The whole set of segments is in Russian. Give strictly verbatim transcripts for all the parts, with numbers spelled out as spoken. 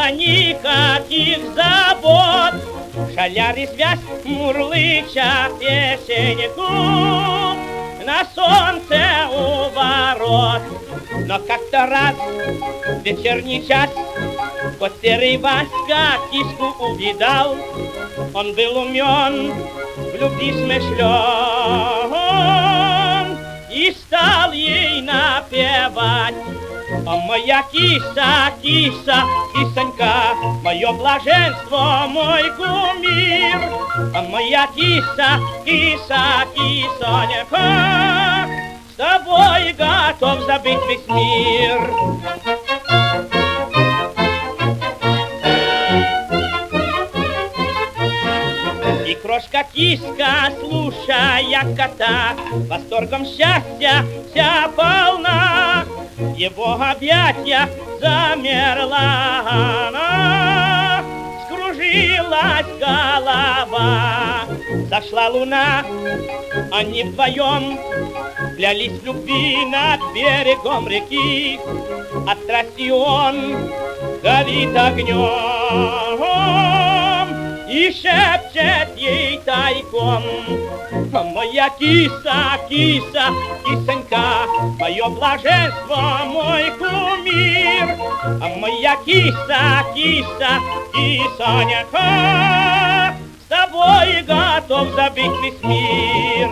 никаких забот. Шаляр резвясь, мурлыча песенку, на солнце у ворот. Но как-то раз в вечерний час кот серый Васька киску увидал. Он был умен, в любви смышлен, и стал ей напевать: «О, моя киса, киса, кисонька, мое блаженство, мой кумир! О, моя киса, киса, кисонька, с тобой готов забыть весь мир!» И крошка-киска, слушая кота, восторгом счастья вся полна. В его объятиях замерла она, скружилась голова. Зашла луна, они вдвоем клялись в любви над берегом реки. От страсти он горит огнем и шепчет ей тайком: «О, моя киса, киса, кисонька, мое блаженство, мой кумир! О, моя киса, киса, кисонька, с тобой готов забыть весь мир!»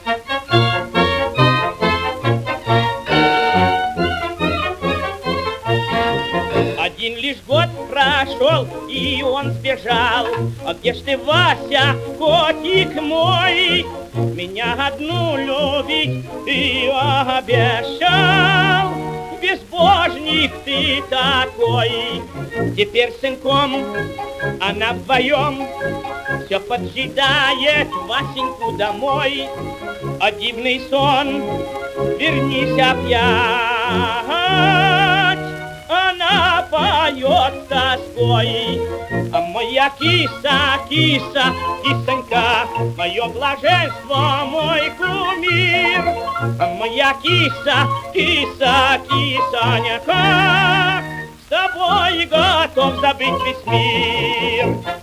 Один лишь год прошел, и он сбежал. А где ж ты, Вася, котик мой? Меня одну любить ты обещал. Безбожник ты такой. Теперь с сынком она вдвоем все поджидает Васеньку домой. А дивный сон, вернись опять, она поет с тоской: «А моя киса, киса, кисонька, мое блаженство, мой кумир! А моя киса, киса, кисонька, с тобой готов забыть весь мир!»